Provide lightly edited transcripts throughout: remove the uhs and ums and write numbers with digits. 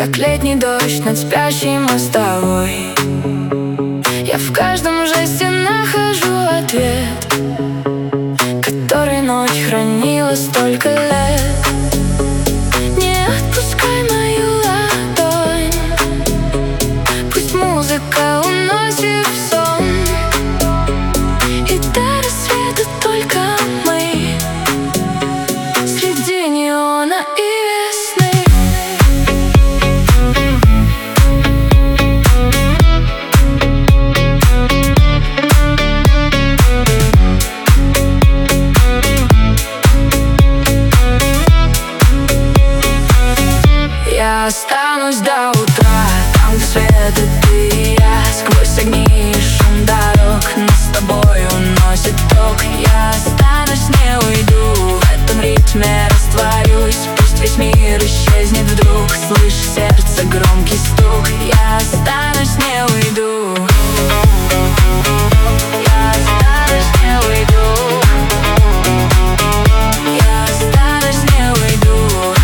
как летний дождь над спящей мостовой. Я в каждом жесте нахожу ответ, который ночь хранила столько лет. Не отпускай мою ладонь, пусть музыка уносит в сон, и до рассвета только мы среди неона и весны. Я останусь до утра, там, где свет и ты и я, сквозь огни и шум дорог нас с тобой уносит ток. Я останусь, не уйду, в этом ритме растворюсь. Пусть весь мир исчезнет вдруг, слышь сердце громкий стук. Я останусь, не уйду. Я останусь, не уйду. Я останусь, не уйду.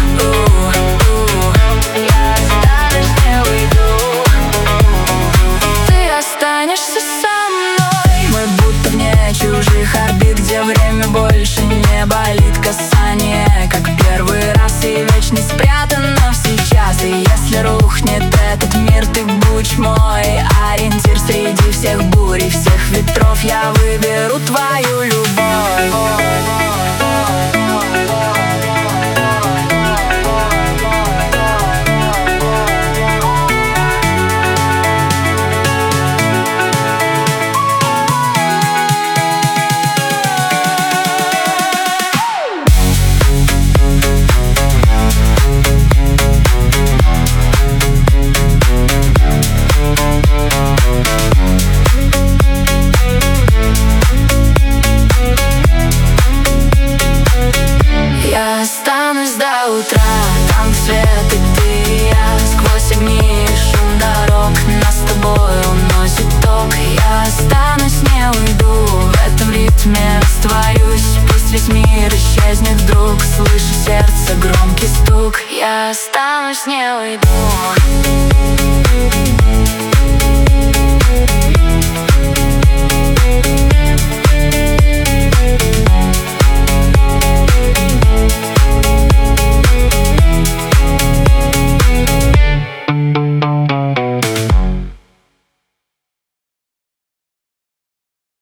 Останешься со мной. Мы будто вне чужих орбит, где время больше не болит. Касание, как первый раз, и вечность спрятана в сейчас. И если рухнет этот мир, ты будь мой ориентир среди всех бурь и всех ветров. Я выберу твою любовь. Я останусь до утра, там свет и ты и я, сквозь огни и шум дорог нас с тобой уносит ток. Я останусь, не уйду, в этом ритме растворюсь. Пусть весь мир исчезнет вдруг, слышу сердце громкий стук. Я останусь, не уйду.